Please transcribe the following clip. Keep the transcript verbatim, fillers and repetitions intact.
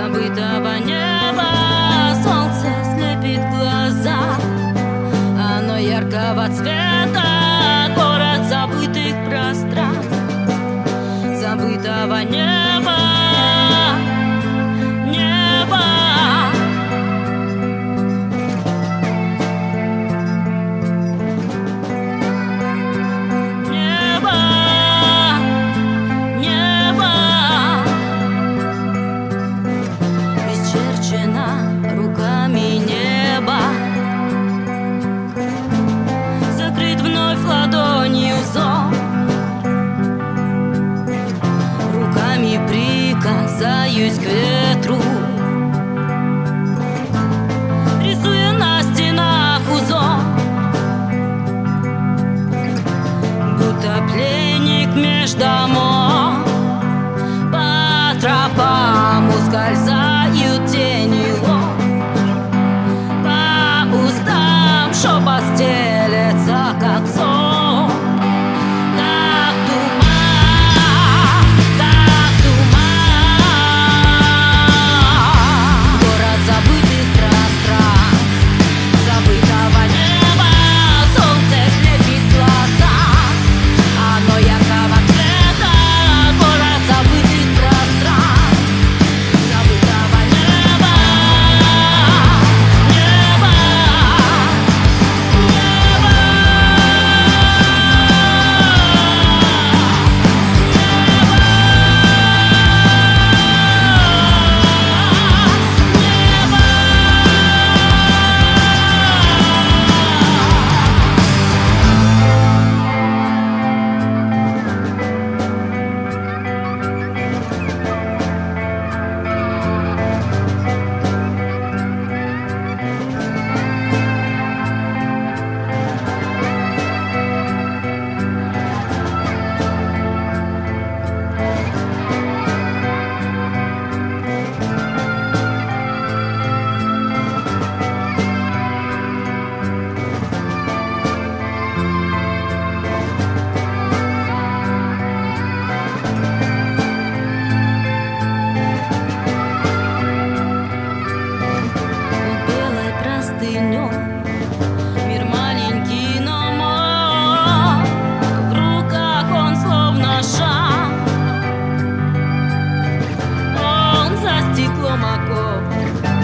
забытого неба. Солнце слепит глаза, оно яркого цвета. Город забытых пространств, забытого неба. Небо. Небо. Небо. Исчерчено руками небо, закрыт вновь ладонью взор. Руками прикасаюсь к ветру, рисуя на стенах узор, будто пленник меж домов. По тропам ускользают тени лоб, по устам шепот стелется, как сон. Как туман, как туман. Город забытых пространств, забытого неба. Солнце слепит глаза, оно яркого цвета. Город забытых пространств, забытого неба. Небо. Небо. Белой простынёй мир маленький, но мой. В руках он словно шар, он за стеклом окон.